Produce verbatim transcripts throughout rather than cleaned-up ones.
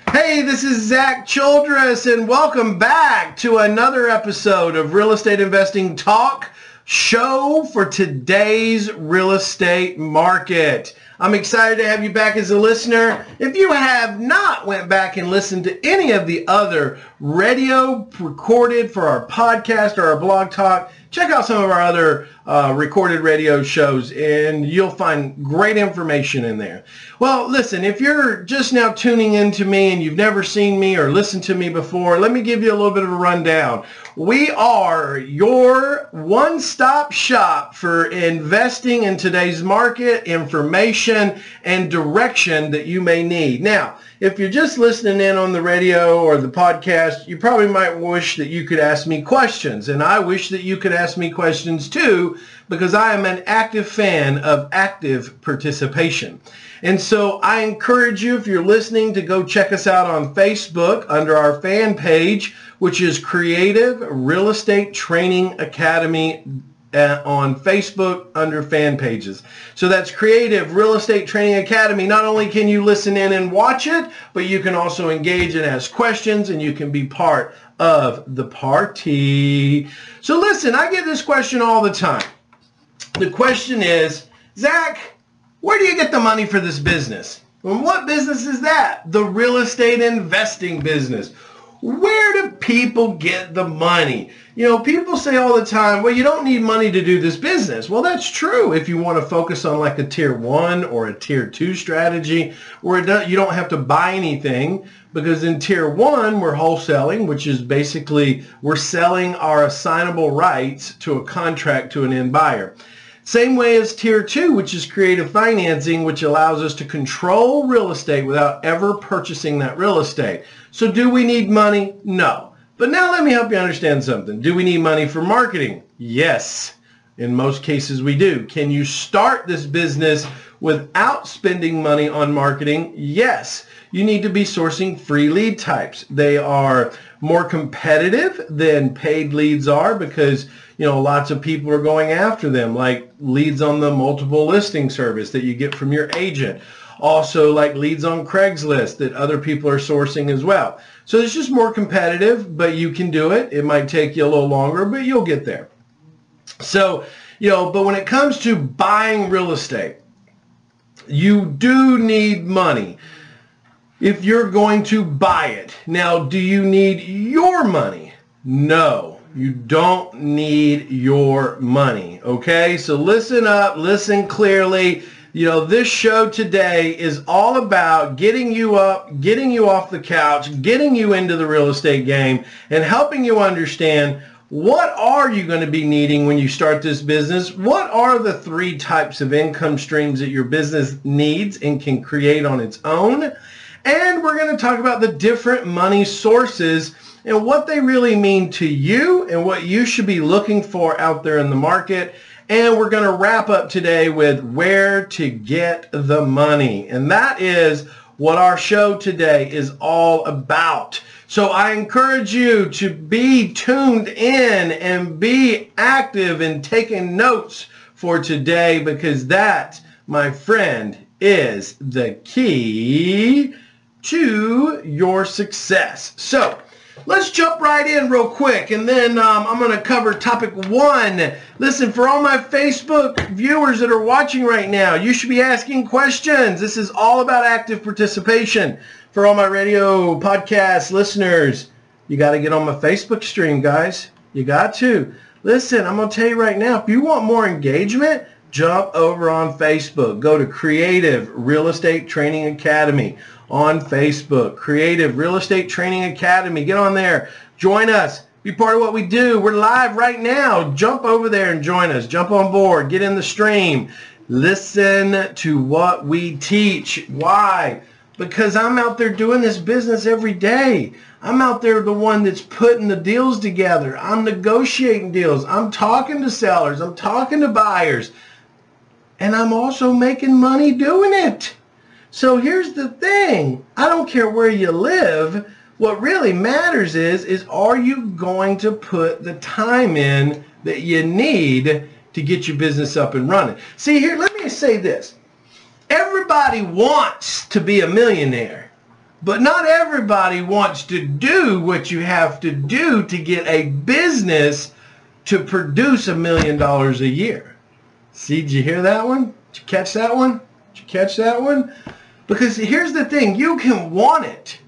Hey, this is Zach Childress, and welcome back to another episode of Real Estate Investing Talk Show for today's real estate market. I'm excited to have you back as a listener. If you have not went back and listened to any of the other radio recorded for our podcast or our blog talk, check out some of our other uh, recorded radio shows and you'll find great information in there. Well, listen, if you're just now tuning in to me and you've never seen me or listened to me before, let me give you a little bit of a rundown. We are your one-stop shop for investing in today's market, information, and direction that you may need. Now, if you're just listening in on the radio or the podcast, you probably might wish that you could ask me questions. And I wish that you could ask me questions too, because I am an active fan of active participation. And so I encourage you, if you're listening, to go check us out on Facebook under our fan page, which is Creative Real Estate Training Academy uh, on Facebook under fan pages. So that's Creative Real Estate Training Academy. Not only can you listen in and watch it, but you can also engage and ask questions, and you can be part of the party. So listen, I get this question all the time. The question is, Zach, where do you get the money for this business? And what business is that? The real estate investing business. Where do people get the money? You know, people say all the time, well, you don't need money to do this business. Well, that's true if you want to focus on like a tier one or a tier two strategy where it don't, you don't have to buy anything, because in tier one, we're wholesaling, which is basically we're selling our assignable rights to a contract to an end buyer. Same way as tier two, which is creative financing, which allows us to control real estate without ever purchasing that real estate. So do we need money? No. But now let me help you understand something. Do we need money for marketing? Yes. In most cases we do. Can you start this business without spending money on marketing? Yes. You need to be sourcing free lead types. They are more competitive than paid leads are because, you know, lots of people are going after them, like leads on the multiple listing service that you get from your agent. Also like leads on Craigslist that other people are sourcing as well. So it's just more competitive, but you can do it. It might take you a little longer, but you'll get there. So, you know, but when it comes to buying real estate, you do need money if you're going to buy it. Now, do you need your money? No, you don't need your money. Okay, so listen up, listen clearly. You know, this show today is all about getting you up, getting you off the couch, getting you into the real estate game, and helping you understand what are you going to be needing when you start this business? What are the three types of income streams that your business needs and can create on its own? And we're going to talk about the different money sources and what they really mean to you and what you should be looking for out there in the market. And we're going to wrap up today with where to get the money. And that is what our show today is all about. So I encourage you to be tuned in and be active in taking notes for today, because that, my friend, is the key to your success. So let's jump right in real quick, and then um, I'm going to cover topic one. Listen, for all my Facebook viewers that are watching right now, you should be asking questions. This is all about active participation. For all my radio podcast listeners, you got to get on my Facebook stream, guys. You got to. Listen, I'm going to tell you right now, if you want more engagement, jump over on Facebook. Go to Creative Real Estate Training Academy on Facebook. Creative Real Estate Training Academy. Get on there. Join us. Be part of what we do. We're live right now. Jump over there and join us. Jump on board. Get in the stream. Listen to what we teach. Why? Because I'm out there doing this business every day. I'm out there the one that's putting the deals together. I'm negotiating deals. I'm talking to sellers. I'm talking to buyers. And I'm also making money doing it. So here's the thing. I don't care where you live. What really matters is, is are you going to put the time in that you need to get your business up and running? See here, let me say this. Everybody wants to be a millionaire, But not everybody wants to do what you have to do to get a business to produce a million dollars a year. See, did you hear that one? Did you catch that one? Did you catch that one? Because here's the thing, you can want it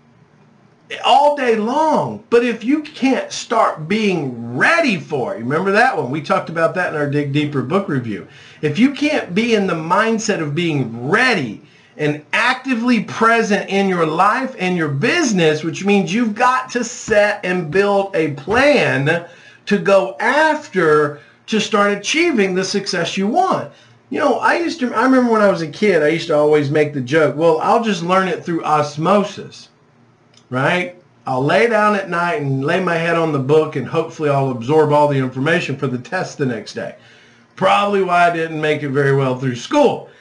all day long, but if you can't start being ready for it, remember that one? We talked about that in our Dig Deeper book review. If you can't be in the mindset of being ready and actively present in your life and your business, which means you've got to set and build a plan to go after to start achieving the success you want. You know, I used to, I remember when I was a kid, I used to always make the joke, well, I'll just learn it through osmosis, right? I'll lay down at night and lay my head on the book and hopefully I'll absorb all the information for the test the next day. Probably why I didn't make it very well through school.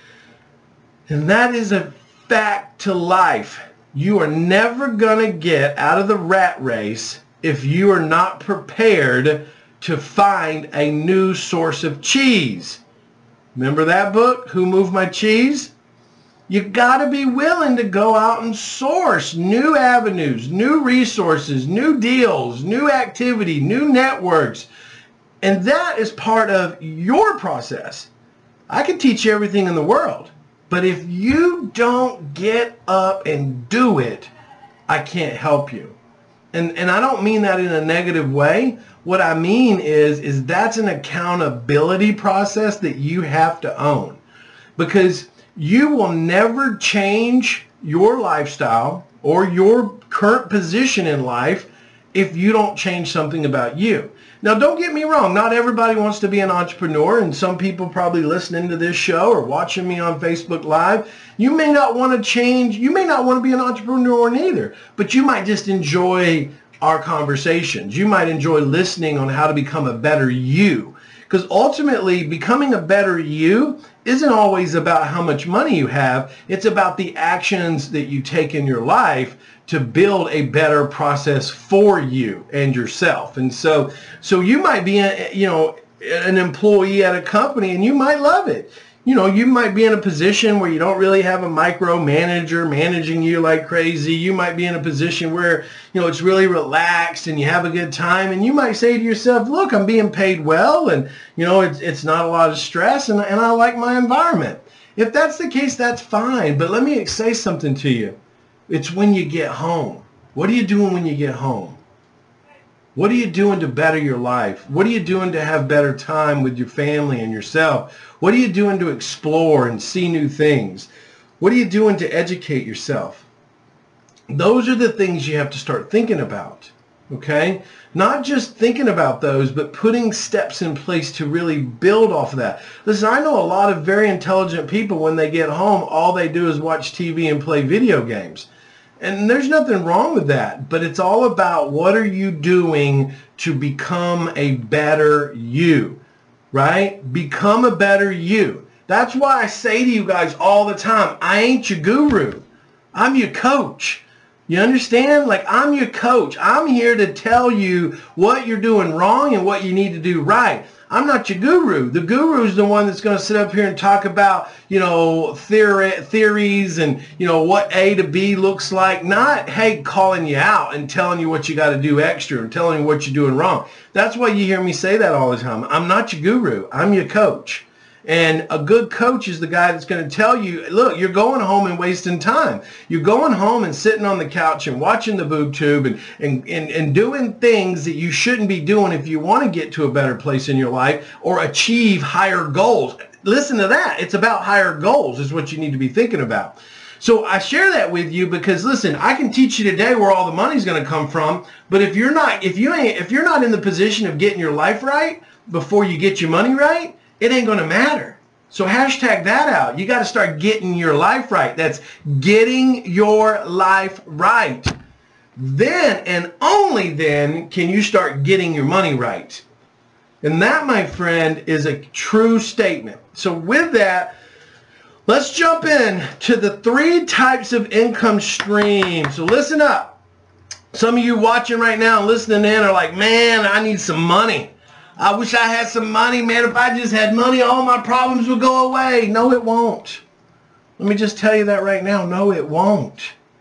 And that is a fact to life. You are never going to get out of the rat race if you are not prepared to find a new source of cheese. Remember that book, Who Moved My Cheese? You got to be willing to go out and source new avenues, new resources, new deals, new activity, new networks. And that is part of your process. I can teach you everything in the world, but if you don't get up and do it, I can't help you. And, and I don't mean that in a negative way. What I mean is, is that's an accountability process that you have to own, because you will never change your lifestyle or your current position in life if you don't change something about you. Now, don't get me wrong. Not everybody wants to be an entrepreneur, and some people probably listening to this show or watching me on Facebook Live, you may not want to change. You may not want to be an entrepreneur neither, but you might just enjoy our conversations. You might enjoy listening on how to become a better you, because ultimately becoming a better you isn't always about how much money you have. It's about the actions that you take in your life to build a better process for you and yourself. And so, so you might be, a, you know, an employee at a company and you might love it. You know, you might be in a position where you don't really have a micromanager managing you like crazy. You might be in a position where, you know, it's really relaxed and you have a good time. And you might say to yourself, look, I'm being paid well and, you know, it's, it's not a lot of stress and, and I like my environment. If that's the case, that's fine. But let me say something to you. It's when you get home. What are you doing when you get home? What are you doing to better your life? What are you doing to have better time with your family and yourself? What are you doing to explore and see new things? What are you doing to educate yourself? Those are the things you have to start thinking about, okay? Not just thinking about those, but putting steps in place to really build off of that. Listen, I know a lot of very intelligent people, when they get home, all they do is watch T V and play video games. And there's nothing wrong with that, but it's all about what are you doing to become a better you, right? Become a better you. That's why I say to you guys all the time, I ain't your guru. I'm your coach. You understand? Like, I'm your coach. I'm here to tell you what you're doing wrong and what you need to do right. I'm not your guru. The guru is the one that's going to sit up here and talk about, you know, theory, theories and, you know, what A to B looks like. Not, hey, calling you out and telling you what you got to do extra and telling you what you're doing wrong. That's why you hear me say that all the time. I'm not your guru. I'm your coach. And a good coach is the guy that's going to tell you, look, you're going home and wasting time. You're going home and sitting on the couch and watching the boob tube and, and, and, and doing things that you shouldn't be doing if you want to get to a better place in your life or achieve higher goals. Listen to that. It's about higher goals is what you need to be thinking about. So I share that with you because, listen, I can teach you today where all the money's going to come from, but if you're not, if you ain't, if you're not in the position of getting your life right before you get your money right, it ain't going to matter. So hashtag that out. You got to start getting your life right. That's getting your life right. Then and only then can you start getting your money right. And that, my friend, is a true statement. So with that, let's jump in to the three types of income streams. So listen up. Some of you watching right now and listening in are like, man, I need some money. I wish I had some money, man. If I just had money, all my problems would go away. No, it won't. Let me just tell you that right now. No, it won't.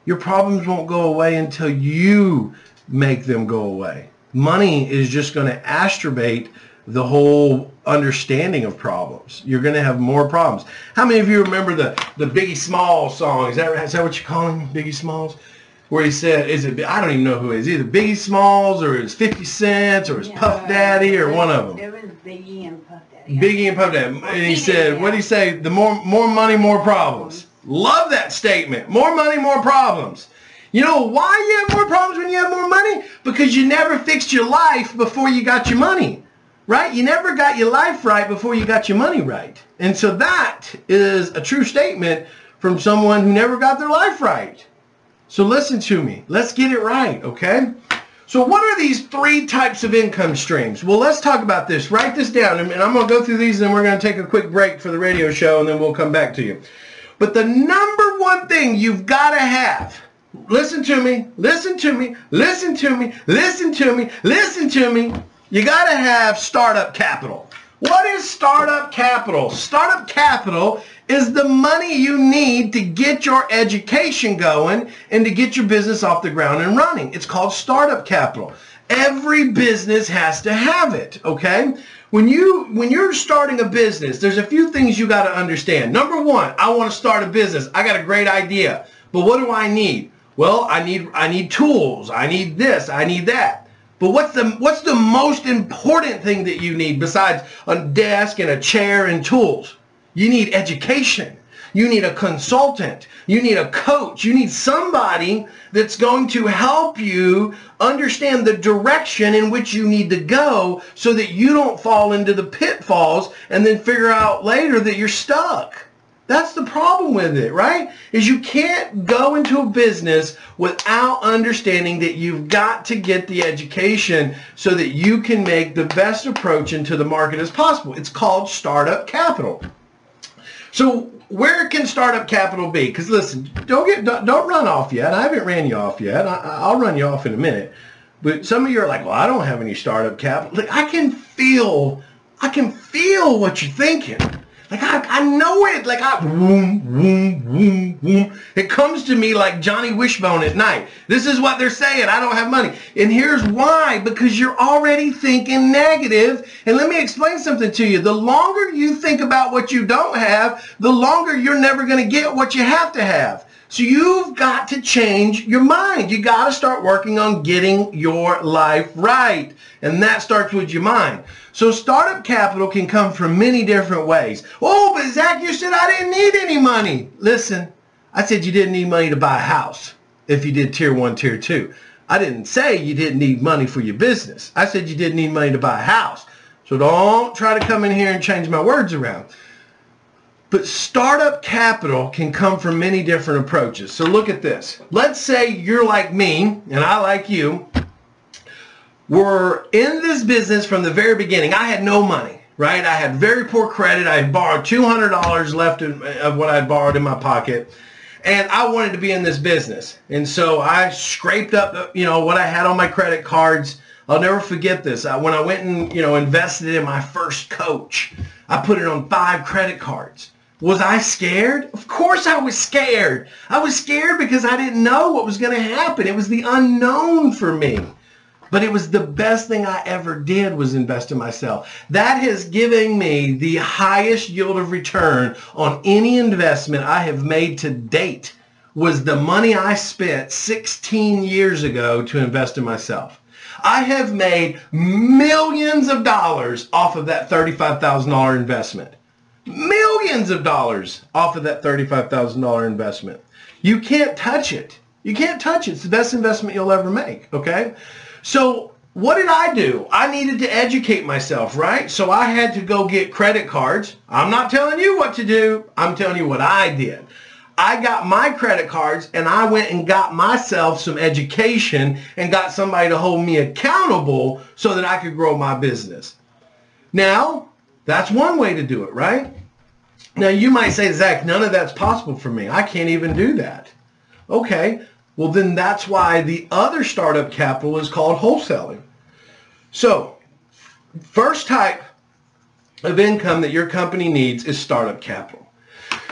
Your problems won't go away until you make them go away. Money is just going to astrobate the whole understanding of problems. You're going to have more problems. How many of you remember the, the Biggie Smalls song? Is that, is that what you call him, Biggie Smalls? Where he said, is it, I don't even know who it is, either Biggie Smalls or it's fifty Cent or it's yeah, Puff Daddy or one of them. It was Biggie and Puff Daddy. Biggie and Puff Daddy. And he said, what did he say? The more, more money, more problems. Love that statement. More money, more problems. You know why you have more problems when you have more money? Because you never fixed your life before you got your money. Right? You never got your life right before you got your money right. And so that is a true statement from someone who never got their life right. So listen to me. Let's get it right, okay? So what are these three types of income streams? Well, let's talk about this. Write this down, and I'm going to go through these, and then we're going to take a quick break for the radio show, and then we'll come back to you. But the number one thing you've got to have, listen to me, listen to me, listen to me, listen to me, listen to me, you got to have startup capital. What is startup capital? Startup capital is the money you need to get your education going and to get your business off the ground and running. It's called startup capital. Every business has to have it, okay? When, you, when you're starting a business, there's a few things you got to understand. Number one, I want to start a business. I got a great idea, but what do I need? Well, I need, I need tools. I need this. I need that. But what's the, what's the most important thing that you need besides a desk and a chair and tools? You need education. You need a consultant. You need a coach. You need somebody that's going to help you understand the direction in which you need to go so that you don't fall into the pitfalls and then figure out later that you're stuck. That's the problem with it, right? Is you can't go into a business without understanding that you've got to get the education so that you can make the best approach into the market as possible. It's called startup capital. So where can startup capital be? Because listen, don't get don't, don't run off yet. I haven't ran you off yet. I, I'll run you off in a minute. But some of you are like, well, I don't have any startup capital. Like, I can feel, I can feel what you're thinking. Like, I, I know it. Like, I, boom, boom, boom, boom. It comes to me like Johnny Wishbone at night. This is what they're saying. I don't have money. And here's why. Because you're already thinking negative. And let me explain something to you. The longer you think about what you don't have, the longer you're never going to get what you have to have. So you've got to change your mind. You got to start working on getting your life right. And that starts with your mind. So startup capital can come from many different ways. Oh, but Zach, you said I didn't need any money. Listen, I said you didn't need money to buy a house if you did tier one, tier two. I didn't say you didn't need money for your business. I said you didn't need money to buy a house. So don't try to come in here and change my words around. But startup capital can come from many different approaches. So look at this. Let's say you're like me and I like you. We're in this business from the very beginning. I had no money, right? I had very poor credit. I had borrowed two hundred dollars left of what I had borrowed in my pocket. And I wanted to be in this business. And so I scraped up, you know, what I had on my credit cards. I'll never forget this. I, when I went and, you know, invested in my first coach, I put it on five credit cards. Was I scared? Of course I was scared. I was scared because I didn't know what was going to happen. It was the unknown for me. But it was the best thing I ever did was invest in myself. That has given me the highest yield of return on any investment I have made to date was the money I spent sixteen years ago to invest in myself. I have made millions of dollars off of that thirty-five thousand dollar investment. Millions of dollars off of that thirty-five thousand dollar investment. You can't touch it. You can't touch it. It's the best investment you'll ever make, okay? So what did I do? I needed to educate myself, right? So I had to go get credit cards. I'm not telling you what to do. I'm telling you what I did. I got my credit cards and I went and got myself some education and got somebody to hold me accountable so that I could grow my business. Now, that's one way to do it, right? Now, you might say, Zach, none of that's possible for me. I can't even do that. Okay. Well, then that's why the other startup capital is called wholesaling. So, first type of income that your company needs is startup capital.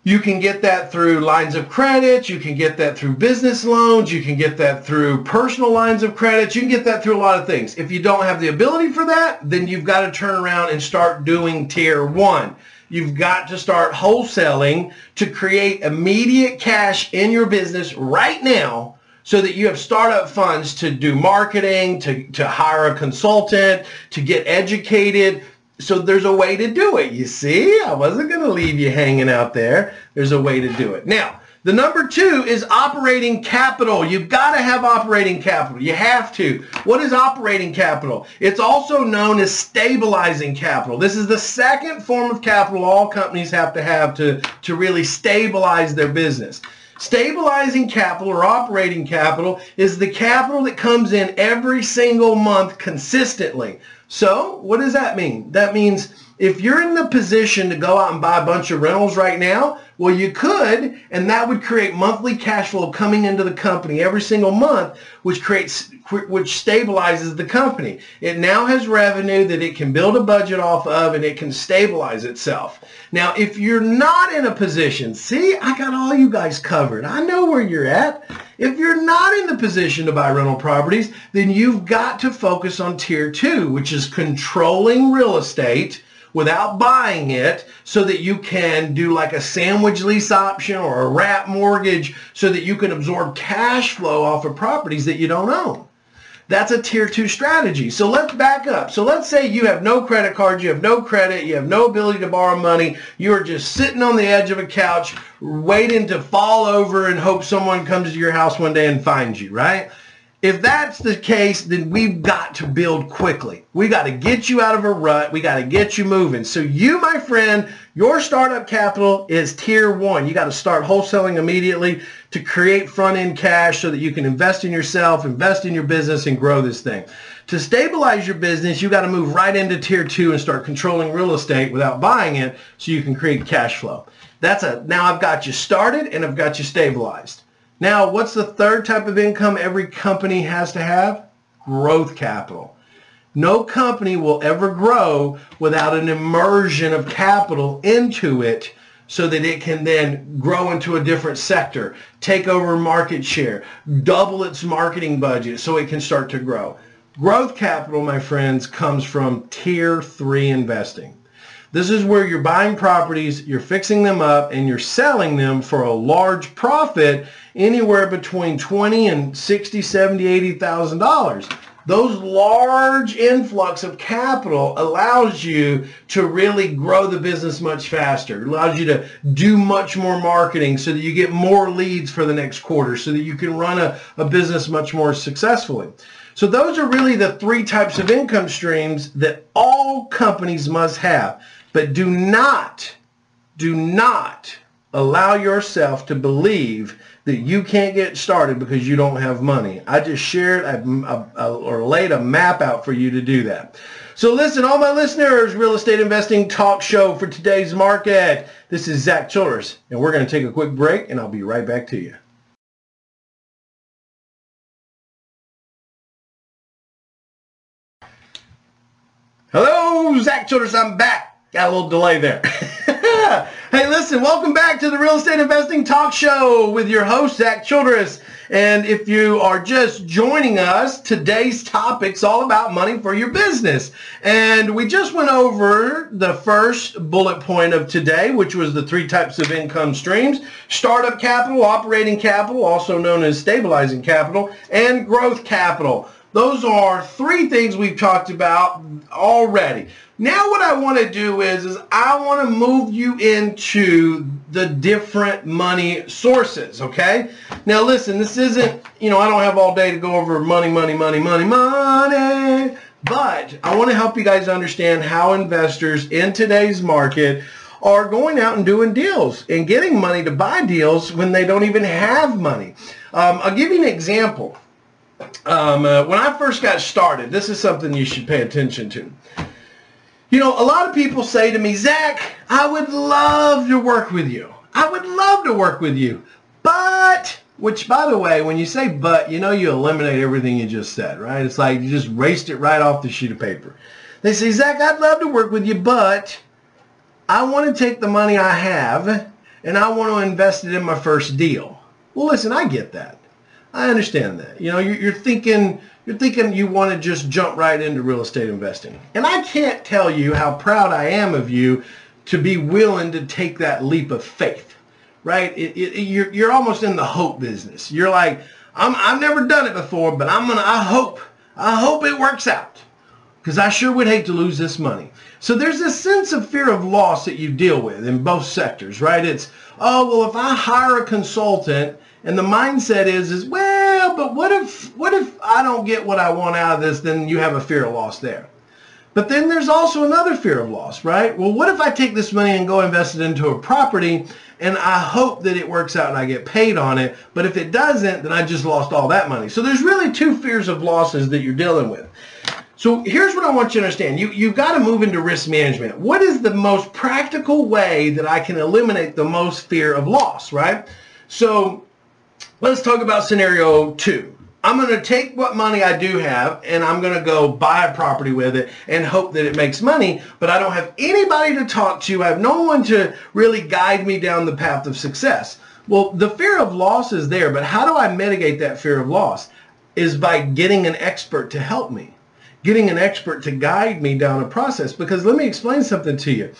You can get that through lines of credit. You can get that through business loans. You can get that through personal lines of credit. You can get that through a lot of things. If you don't have the ability for that, then you've got to turn around and start doing tier one. You've got to start wholesaling to create immediate cash in your business right now so that you have startup funds to do marketing, to, to hire a consultant, to get educated. So there's a way to do it. You see, I wasn't going to leave you hanging out there. There's a way to do it. Now, the number two is operating capital. You've got to have operating capital. You have to. What is operating capital? It's also known as stabilizing capital. This is the second form of capital all companies have to have to, to really stabilize their business. Stabilizing capital or operating capital is the capital that comes in every single month consistently. So what does that mean? That means if you're in the position to go out and buy a bunch of rentals right now, well, you could, and that would create monthly cash flow coming into the company every single month, which creates, which stabilizes the company. It now has revenue that it can build a budget off of, and it can stabilize itself. Now, if you're not in a position, see, I got all you guys covered. I know where you're at. If you're not in the position to buy rental properties, then you've got to focus on tier two, which is controlling real estate without buying it, so that you can do like a sandwich lease option or a wrap mortgage so that you can absorb cash flow off of properties that you don't own. That's a tier two strategy. So let's back up. So let's say you have no credit card, you have no credit, you have no ability to borrow money, you're just sitting on the edge of a couch waiting to fall over and hope someone comes to your house one day and finds you, right? If that's the case, then we've got to build quickly. We got to get you out of a rut. We got to get you moving. So you, my friend, your startup capital is tier one. You got to start wholesaling immediately to create front-end cash so that you can invest in yourself, invest in your business, and grow this thing. To stabilize your business, you got to move right into tier two and start controlling real estate without buying it so you can create cash flow. That's a, now I've got you started and I've got you stabilized. Now, what's the third type of income every company has to have? Growth capital. No company will ever grow without an immersion of capital into it so that it can then grow into a different sector, take over market share, double its marketing budget so it can start to grow. Growth capital, my friends, comes from tier three investing. This is where you're buying properties, you're fixing them up, and you're selling them for a large profit, anywhere between twenty and sixty, seventy, eighty thousand dollars. Those large influx of capital allows you to really grow the business much faster. It allows you to do much more marketing so that you get more leads for the next quarter, so that you can run a, a business much more successfully. So those are really the three types of income streams that all companies must have. But do not, do not allow yourself to believe that you can't get started because you don't have money. I just shared a, a, a, or laid a map out for you to do that. So listen, all my listeners, Real Estate Investing Talk Show for today's market. This is Zach Childress, and we're going to take a quick break, and I'll be right back to you. Hello, Zach Childress, I'm back. Got a little delay there. Hey, listen, welcome back to the Real Estate Investing Talk Show with your host, Zach Childress. And if you are just joining us, today's topic's all about money for your business. And we just went over the first bullet point of today, which was the three types of income streams: startup capital, operating capital, also known as stabilizing capital, and growth capital. Those are three things we've talked about already. Now what I want to do is, is I want to move you into the different money sources, okay? Now listen, this isn't, you know, I don't have all day to go over money, money, money, money, money, but I want to help you guys understand how investors in today's market are going out and doing deals and getting money to buy deals when they don't even have money. Um, I'll give you an example. Um, uh, when I first got started, this is something you should pay attention to. You know, a lot of people say to me, Zach, I would love to work with you. I would love to work with you. But, which by the way, when you say but, you know you eliminate everything you just said, right? It's like you just erased it right off the sheet of paper. They say, Zach, I'd love to work with you, but I want to take the money I have and I want to invest it in my first deal. Well, listen, I get that. I understand that. You know, you're, you're thinking you're thinking you want to just jump right into real estate investing. And I can't tell you how proud I am of you to be willing to take that leap of faith, right? It, it, you're, you're almost in the hope business. You're like, I'm, I've never done it before, but I'm gonna, I hope, I hope it works out, because I sure would hate to lose this money. So there's this sense of fear of loss that you deal with in both sectors, right? It's, oh, well, if I hire a consultant, and the mindset is, is well, but what if, what if I don't get what I want out of this? Then you have a fear of loss there. But then there's also another fear of loss, right? Well, what if I take this money and go invest it into a property, and I hope that it works out and I get paid on it, but if it doesn't, then I just lost all that money. So there's really two fears of losses that you're dealing with. So here's what I want you to understand. You, you've got to move into risk management. What is the most practical way that I can eliminate the most fear of loss, right? So let's talk about scenario two. I'm going to take what money I do have, and I'm going to go buy a property with it and hope that it makes money, but I don't have anybody to talk to. I have no one to really guide me down the path of success. Well, the fear of loss is there, but how do I mitigate that fear of loss? Is by getting an expert to help me, getting an expert to guide me down a process. Because let me explain something to you.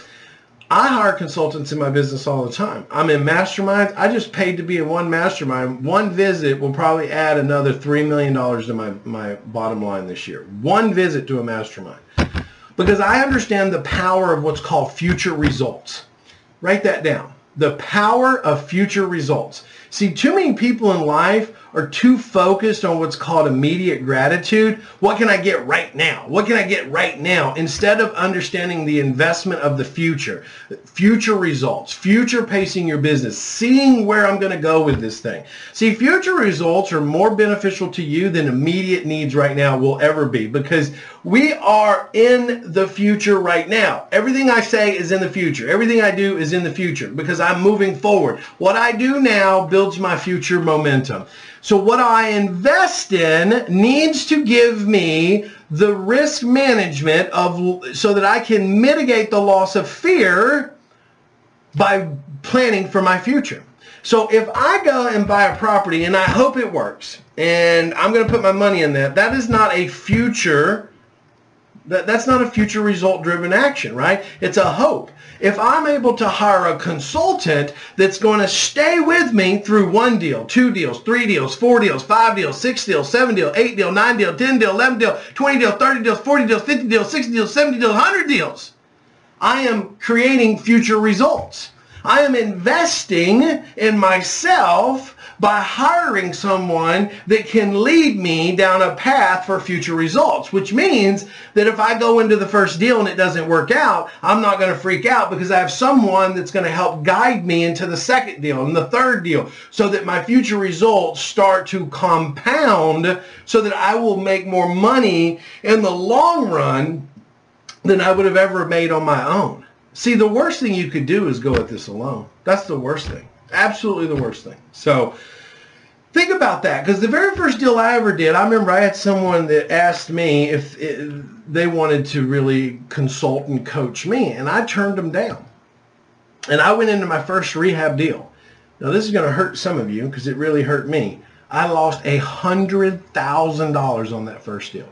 I hire consultants in my business all the time. I'm in masterminds. I just paid to be in one mastermind. One visit will probably add another three million dollars to my, my bottom line this year. One visit to a mastermind. Because I understand the power of what's called future results. Write that down. The power of future results. See, too many people in life are too focused on what's called immediate gratitude. What can I get right now? What can I get right now? Instead of understanding the investment of the future, future results, future pacing your business, seeing where I'm going to go with this thing. See, future results are more beneficial to you than immediate needs right now will ever be, because we are in the future right now. Everything I say is in the future. Everything I do is in the future because I'm moving forward. What I do now builds my future momentum. So what I invest in needs to give me the risk management of so that I can mitigate the loss of fear by planning for my future. So if I go and buy a property and I hope it works and I'm going to put my money in that, that is not a future That, that's not a future result-driven action, right? It's a hope. If I'm able to hire a consultant that's going to stay with me through one deal, two deals, three deals, four deals, five deals, six deals, seven deals, eight deals, nine deals, ten deals, eleven deals, twenty deals, thirty deals, forty deals, fifty deals, sixty deals, seventy deals, one hundred deals, I am creating future results. I am investing in myself by hiring someone that can lead me down a path for future results, which means that if I go into the first deal and it doesn't work out, I'm not going to freak out because I have someone that's going to help guide me into the second deal and the third deal so that my future results start to compound so that I will make more money in the long run than I would have ever made on my own. See, the worst thing you could do is go at this alone. That's the worst thing. Absolutely the worst thing. So think about that, because the very first deal I ever did, I remember I had someone that asked me if it, they wanted to really consult and coach me, and I turned them down. And I went into my first rehab deal. Now this is going to hurt some of you because it really hurt me. I lost one hundred thousand dollars on that first deal.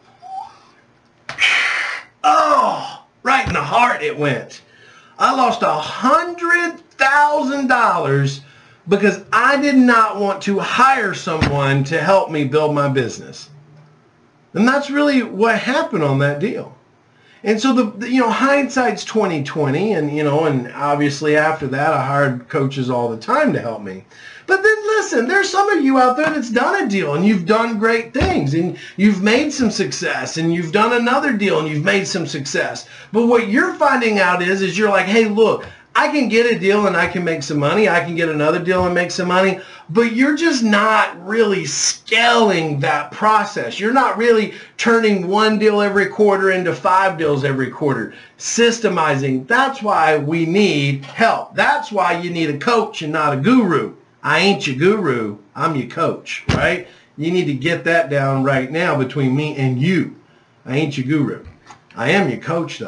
Oh, right in the heart it went. I lost one hundred thousand dollars because I did not want to hire someone to help me build my business. And that's really what happened on that deal. And so the, the you know, hindsight's twenty twenty, and you know, and obviously after that I hired coaches all the time to help me. But then listen, there's some of you out there that's done a deal and you've done great things and you've made some success, and you've done another deal and you've made some success. But what you're finding out is, is you're like, hey, look, I can get a deal and I can make some money. I can get another deal and make some money. But you're just not really scaling that process. You're not really turning one deal every quarter into five deals every quarter. Systemizing. That's why we need help. That's why you need a coach and not a guru. I ain't your guru. I'm your coach, right? You need to get that down right now between me and you. I ain't your guru. I am your coach, though.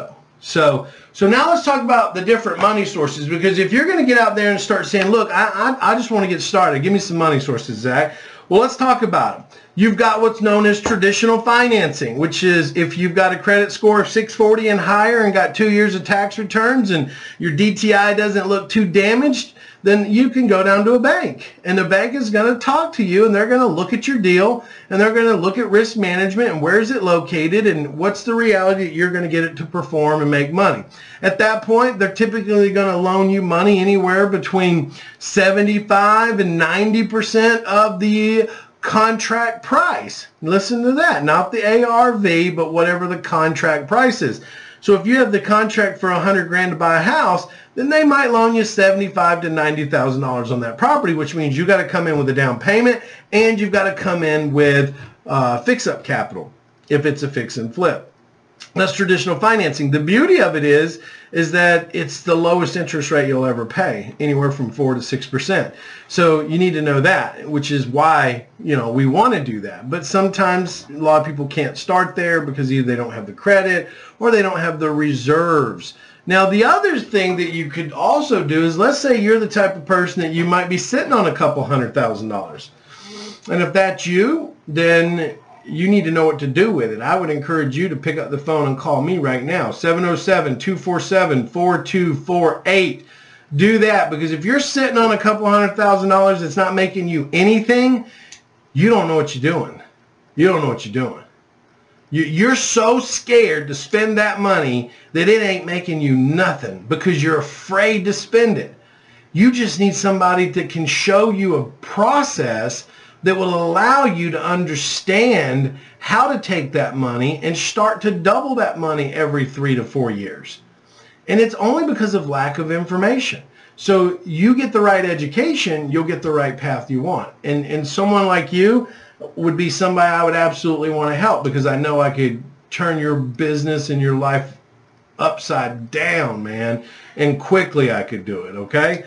So, so now let's talk about the different money sources, because if you're going to get out there and start saying, look, I, I, I just want to get started. Give me some money sources, Zach. Well, let's talk about them. You've got what's known as traditional financing, which is if you've got a credit score of six forty and higher and got two years of tax returns and your D T I doesn't look too damaged, then you can go down to a bank, and the bank is going to talk to you, and they're going to look at your deal, and they're going to look at risk management and where is it located and what's the reality that you're going to get it to perform and make money. At that point, they're typically going to loan you money anywhere between seventy-five and ninety percent of the contract price. Listen to that, not the A R V, but whatever the contract price is. So if you have the contract for a hundred grand to buy a house, then they might loan you seventy-five to ninety thousand dollars on that property, which means you got to come in with a down payment and you've got to come in with uh, fix-up capital if it's a fix and flip. That's traditional financing. The beauty of it is, is that it's the lowest interest rate you'll ever pay, anywhere from four to six percent. So you need to know that, which is why, you know, we want to do that. But sometimes a lot of people can't start there because either they don't have the credit or they don't have the reserves. Now, the other thing that you could also do is, let's say you're the type of person that you might be sitting on a couple hundred thousand dollars. And if that's you, then you need to know what to do with it. I would encourage you to pick up the phone and call me right now, seven oh seven, two four seven, four two four eight. Do that, because if you're sitting on a couple hundred thousand dollars that's not making you anything, you don't know what you're doing. You don't know what you're doing. You, you're so scared to spend that money that it ain't making you nothing because you're afraid to spend it. You just need somebody that can show you a process that will allow you to understand how to take that money and start to double that money every three to four years. And it's only because of lack of information. So you get the right education, you'll get the right path you want. And, and someone like you would be somebody I would absolutely want to help, because I know I could turn your business and your life upside down, man. And quickly I could do it, okay?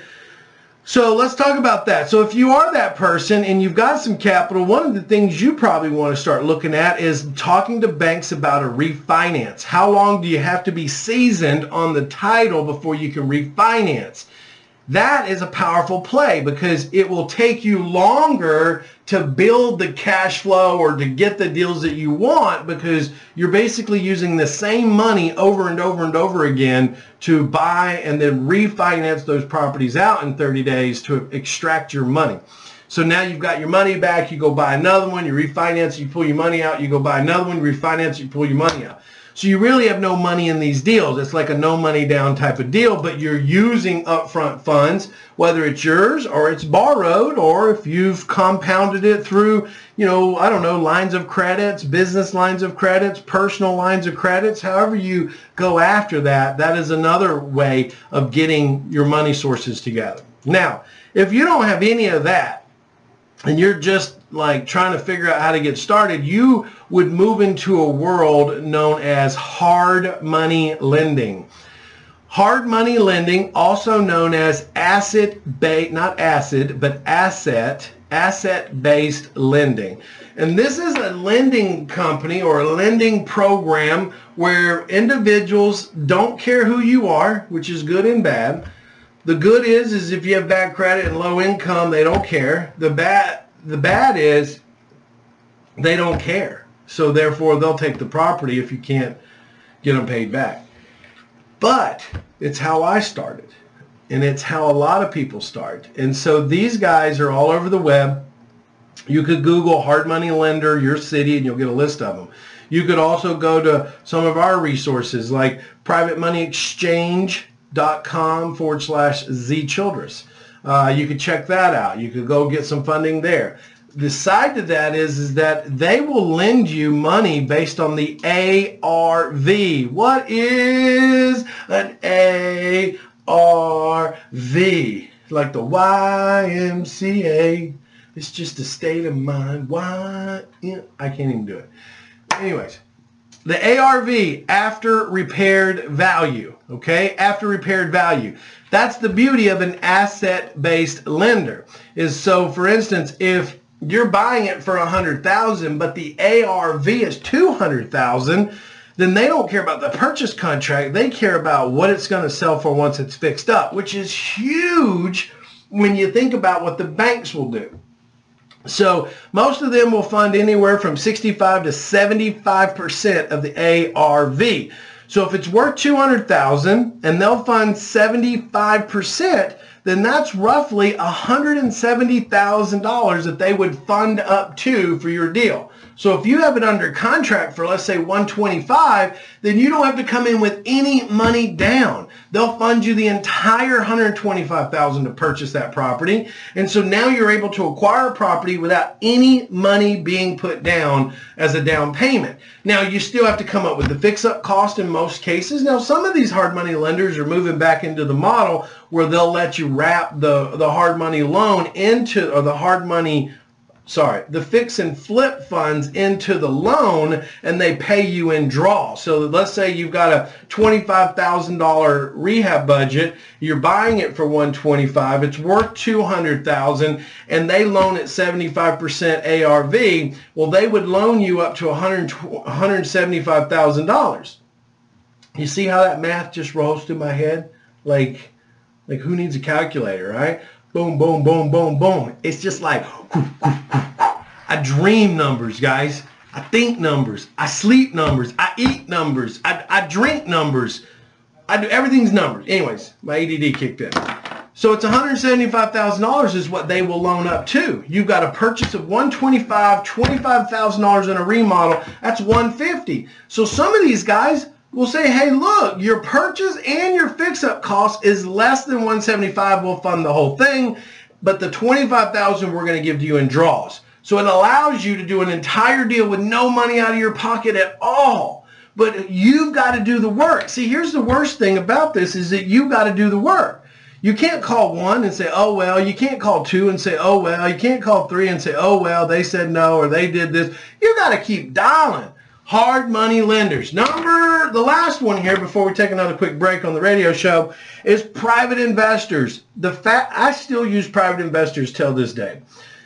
So let's talk about that. So if you are that person and you've got some capital, one of the things you probably want to start looking at is talking to banks about a refinance. How long do you have to be seasoned on the title before you can refinance? That is a powerful play, because it will take you longer to build the cash flow or to get the deals that you want, because you're basically using the same money over and over and over again to buy and then refinance those properties out in thirty days to extract your money. So now you've got your money back, you go buy another one, you refinance, you pull your money out, you go buy another one, you refinance, you pull your money out. So you really have no money in these deals. It's like a no money down type of deal, but you're using upfront funds, whether it's yours or it's borrowed, or if you've compounded it through, you know, I don't know, lines of credits, business lines of credits, personal lines of credits, however you go after that, that is another way of getting your money sources together. Now, if you don't have any of that, and you're just like trying to figure out how to get started, you would move into a world known as hard money lending. Hard money lending, also known as asset-based, not acid, but asset, asset-based lending. And this is a lending company or a lending program where individuals don't care who you are, which is good and bad. The good is, is if you have bad credit and low income, they don't care. The bad, the bad is they don't care. So therefore, they'll take the property if you can't get them paid back. But it's how I started, and it's how a lot of people start. And so these guys are all over the web. You could Google hard money lender, your city, and you'll get a list of them. You could also go to some of our resources like private money exchange dot com forward slash Z Childress. Uh, you could check that out. You could go get some funding there. The side to that is, is that they will lend you money based on the A R V. What is an A R V? Like the Y M C A. It's just a state of mind. Why? I can't even do it. Anyways. The A R V, after repaired value, okay? After repaired value. That's the beauty of an asset-based lender. Is so, for instance, if you're buying it for one hundred thousand dollars, but the A R V is two hundred thousand dollars, then they don't care about the purchase contract. They care about what it's going to sell for once it's fixed up, which is huge when you think about what the banks will do. So most of them will fund anywhere from sixty-five to seventy-five percent of the A R V. So if it's worth two hundred thousand dollars and they'll fund seventy-five percent, then that's roughly one hundred seventy thousand dollars that they would fund up to for your deal. So if you have it under contract for, let's say, one hundred twenty-five thousand dollars, then you don't have to come in with any money down. They'll fund you the entire one hundred twenty-five thousand dollars to purchase that property. And so now you're able to acquire a property without any money being put down as a down payment. Now, you still have to come up with the fix-up cost in most cases. Now, some of these hard money lenders are moving back into the model where they'll let you wrap the, the hard money loan into, or the hard money Sorry, the fix and flip funds into the loan, and they pay you in draw. So let's say you've got a twenty-five thousand dollars rehab budget. You're buying it for one hundred twenty-five thousand dollars. It's worth two hundred thousand dollars, and they loan at seventy-five percent A R V. Well, they would loan you up to one hundred seventy-five thousand dollars. You see how that math just rolls through my head? Like, like who needs a calculator, right? Boom, boom, boom, boom, boom. It's just like, I dream numbers, guys. I think numbers. I sleep numbers. I eat numbers. I, I drink numbers. I do, everything's numbers. Anyways, my A D D kicked in. So it's one hundred seventy-five thousand dollars is what they will loan up to. You've got a purchase of one hundred twenty-five thousand dollars, twenty-five thousand dollars in a remodel. That's one hundred fifty thousand dollars. So some of these guys will say, hey, look, your purchase and your fix-up cost is less than one hundred seventy-five dollars. We'll fund the whole thing, but the twenty-five thousand dollars we're going to give to you in draws. So it allows you to do an entire deal with no money out of your pocket at all. But you've got to do the work. See, here's the worst thing about this is that you've got to do the work. You can't call one and say, oh, well. You can't call two and say, oh, well. You can't call three and say, oh, well, they said no or they did this. You got to keep dialing. Hard money lenders. Number, the last one here before we take another quick break on the radio show is private investors. The fact, I still use private investors till this day.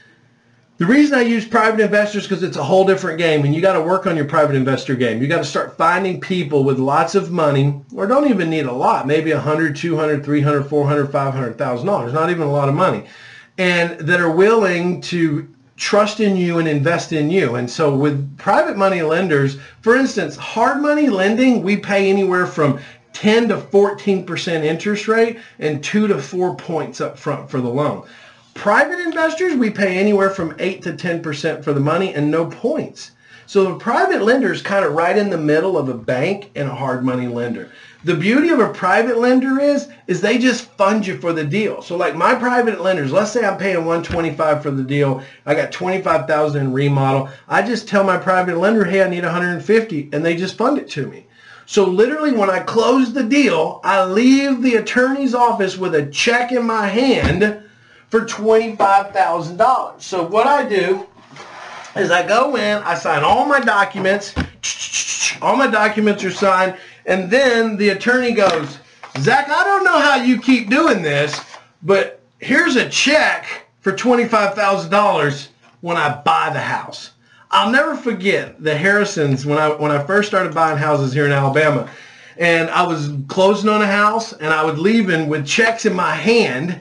The reason I use private investors because it's a whole different game, and you got to work on your private investor game. You got to start finding people with lots of money, or don't even need a lot, maybe one hundred, two hundred, three hundred, four hundred, five hundred thousand dollars, not even a lot of money, and that are willing to trust in you and invest in you. And so with private money lenders, for instance, hard money lending, we pay anywhere from ten to fourteen percent interest rate and two to four points up front for the loan. Private investors, we pay anywhere from eight to ten percent for the money and no points. So the private lender is kind of right in the middle of a bank and a hard money lender. The beauty of a private lender is, is they just fund you for the deal. So like my private lenders, let's say I'm paying one hundred twenty-five thousand dollars for the deal. I got twenty-five thousand dollars in remodel. I just tell my private lender, hey, I need one hundred fifty thousand dollars, and they just fund it to me. So literally when I close the deal, I leave the attorney's office with a check in my hand for twenty-five thousand dollars. So what I do is I go in, I sign all my documents, all my documents are signed, and then the attorney goes, Zach, I don't know how you keep doing this, but here's a check for twenty-five thousand dollars when I buy the house. I'll never forget the Harrisons when I when I first started buying houses here in Alabama, and I was closing on a house, and I was leaving with checks in my hand,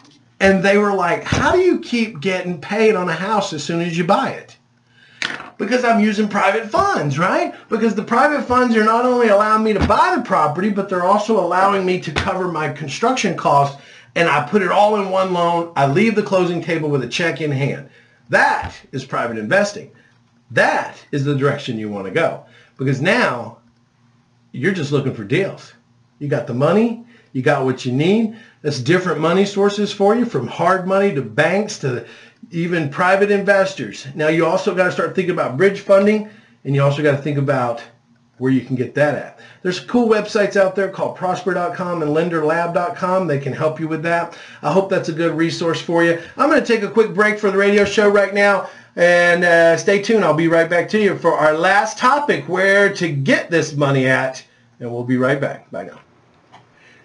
and they were like, how do you keep getting paid on a house as soon as you buy it? Because I'm using private funds, right? Because the private funds are not only allowing me to buy the property, but they're also allowing me to cover my construction costs, and I put it all in one loan. I leave the closing table with a check in hand. That is private investing. That is the direction you want to go. Because now you're just looking for deals. You got the money. You got what you need. That's different money sources for you, from hard money to banks to even private investors. Now you also got to start thinking about bridge funding, and you also got to think about where you can get that at. There's cool websites out there called prosper dot com and lender lab dot com. They can help you with that. I hope that's a good resource for you. I'm going to take a quick break for the radio show right now, and uh, stay tuned. I'll be right back to you for our last topic, where to get this money at, and we'll be right back. Bye now.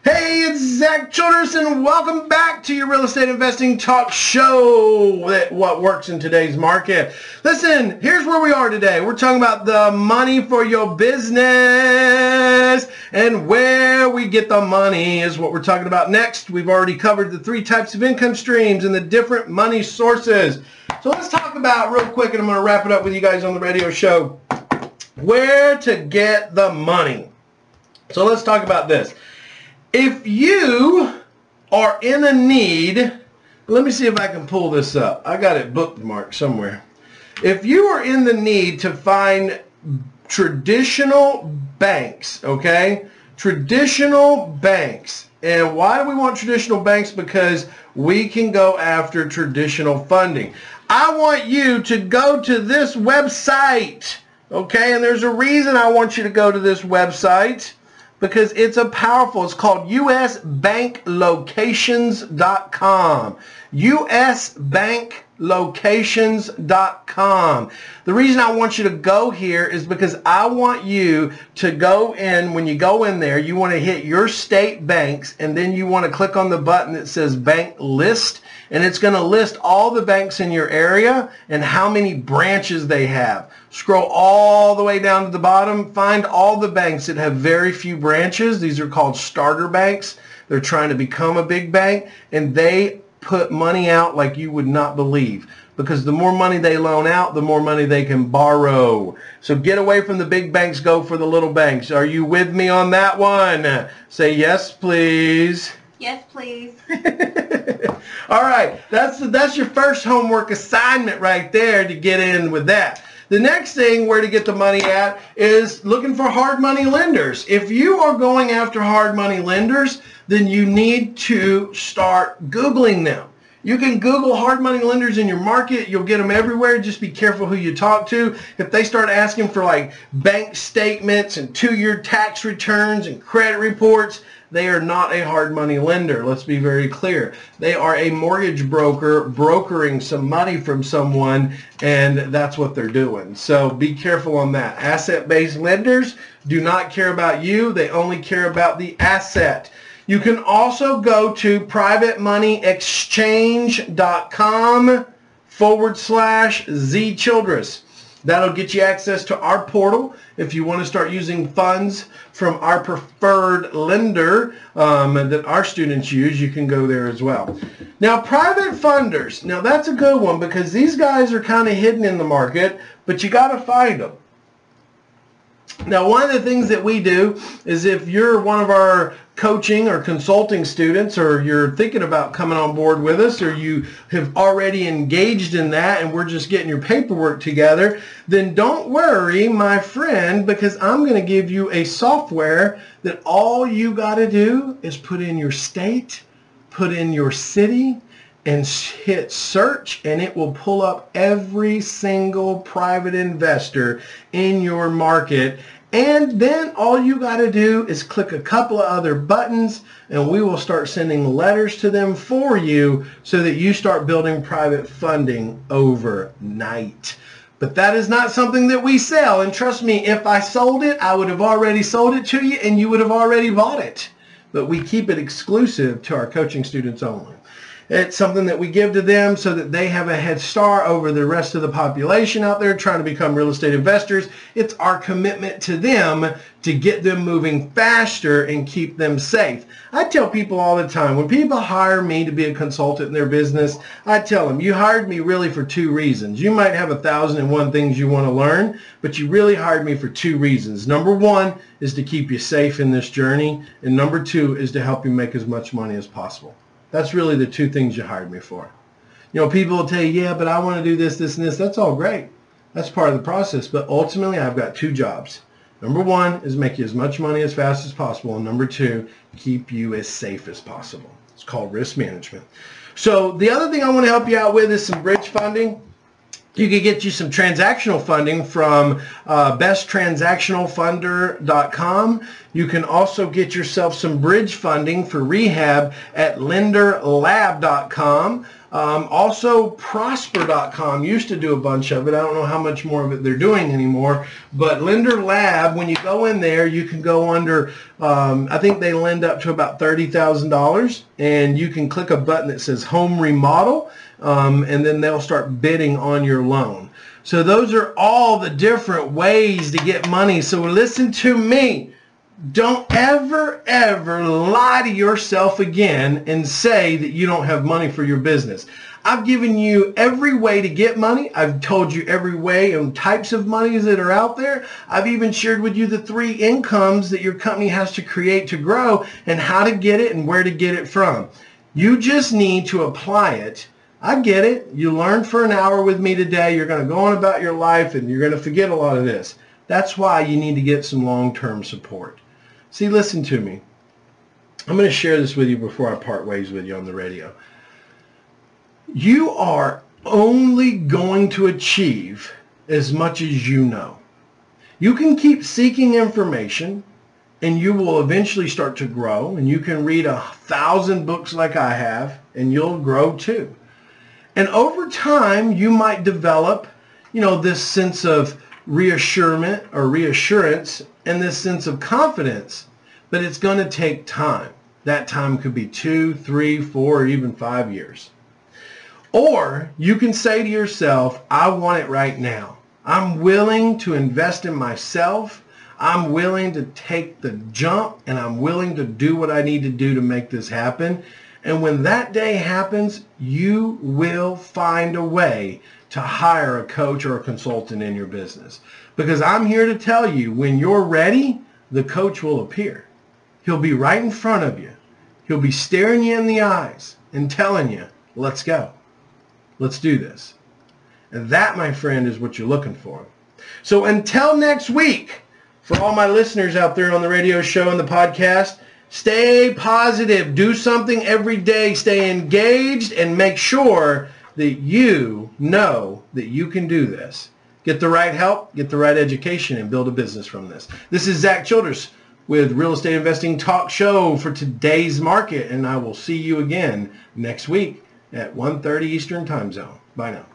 Hey, it's Zach Childress, and welcome back to your real estate investing talk show that what works in today's market. Listen, here's where we are today. We're talking about the money for your business, and where we get the money is what we're talking about next. We've already covered the three types of income streams and the different money sources. So let's talk about real quick, and I'm going to wrap it up with you guys on the radio show, where to get the money. So let's talk about this. If you are in a need, let me see if I can pull this up. I got it bookmarked somewhere. If you are in the need to find traditional banks, okay? Traditional banks. And why do we want traditional banks? Because we can go after traditional funding. I want you to go to this website, okay? And there's a reason I want you to go to this website. Because it's a powerful, it's called U S bank locations dot com. U S bank locations dot com. The reason I want you to go here is because I want you to go in, when you go in there, you want to hit your state banks, and then you want to click on the button that says bank list, and it's going to list all the banks in your area and how many branches they have. Scroll all the way down to the bottom, find all the banks that have very few branches. These are called starter banks. They're trying to become a big bank, and they put money out like you would not believe, because the more money they loan out, the more money they can borrow. So get away from the big banks, go for the little banks. Are you with me on that one? Say yes, please. Yes, please. All right, that's that's your first homework assignment right there, to get in with that. The next thing, where to get the money at, is looking for hard money lenders. If you are going after hard money lenders, then you need to start Googling them. You can Google hard money lenders in your market. You'll get them everywhere. Just be careful who you talk to. If they start asking for like bank statements and two-year tax returns and credit reports, they are not a hard money lender. Let's be very clear. They are a mortgage broker brokering some money from someone, and that's what they're doing. So be careful on that. Asset-based lenders do not care about you. They only care about the asset. You can also go to private money exchange dot com forward slash Z Childress. That'll get you access to our portal. If you want to start using funds from our preferred lender um, that our students use, you can go there as well. Now, private funders. Now, that's a good one, because these guys are kind of hidden in the market, but you got to find them. Now, one of the things that we do is, if you're one of our coaching or consulting students, or you're thinking about coming on board with us, or you have already engaged in that and we're just getting your paperwork together, then don't worry, my friend, because I'm going to give you a software that all you got to do is put in your state, put in your city, and hit search, and it will pull up every single private investor in your market. And then all you got to do is click a couple of other buttons, and we will start sending letters to them for you, so that you start building private funding overnight. But that is not something that we sell. And trust me, if I sold it, I would have already sold it to you, and you would have already bought it. But we keep it exclusive to our coaching students only. It's something that we give to them so that they have a head start over the rest of the population out there trying to become real estate investors. It's our commitment to them to get them moving faster and keep them safe. I tell people all the time, when people hire me to be a consultant in their business, I tell them, you hired me really for two reasons. You might have a thousand and one things you want to learn, but you really hired me for two reasons. Number one is to keep you safe in this journey, and number two is to help you make as much money as possible. That's really the two things you hired me for. You know, people will tell you, yeah, but I want to do this, this, and this. That's all great. That's part of the process. But ultimately, I've got two jobs. Number one is make you as much money as fast as possible. And number two, keep you as safe as possible. It's called risk management. So the other thing I want to help you out with is some bridge funding. You could get you some transactional funding from uh, best transactional funder dot com. You can also get yourself some bridge funding for rehab at lender lab dot com. Um, also, prosper dot com used to do a bunch of it. I don't know how much more of it they're doing anymore. But Lender Lab, when you go in there, you can go under, um, I think they lend up to about thirty thousand dollars. And you can click a button that says Home Remodel. Um, and then they'll start bidding on your loan. So those are all the different ways to get money. So listen to me. Don't ever, ever lie to yourself again and say that you don't have money for your business. I've given you every way to get money. I've told you every way and types of monies that are out there. I've even shared with you the three incomes that your company has to create to grow and how to get it and where to get it from. You just need to apply it. I get it. You learned for an hour with me today. You're going to go on about your life and you're going to forget a lot of this. That's why you need to get some long-term support. See, listen to me. I'm going to share this with you before I part ways with you on the radio. You are only going to achieve as much as you know. You can keep seeking information and you will eventually start to grow, and you can read a thousand books like I have and you'll grow too. And over time, you might develop, you know, this sense of reassurance or reassurance and this sense of confidence, but it's going to take time. That time could be two, three, four, or even five years. Or you can say to yourself, I want it right now. I'm willing to invest in myself. I'm willing to take the jump, and I'm willing to do what I need to do to make this happen. And when that day happens, you will find a way to hire a coach or a consultant in your business. Because I'm here to tell you, when you're ready, the coach will appear. He'll be right in front of you. He'll be staring you in the eyes and telling you, let's go. Let's do this. And that, my friend, is what you're looking for. So until next week, for all my listeners out there on the radio show and the podcast, stay positive. Do something every day. Stay engaged and make sure that you know that you can do this. Get the right help, get the right education, and build a business from this. This is Zach Childress with Real Estate Investing Talk Show for today's market, and I will see you again next week at one thirty Eastern Time Zone. Bye now.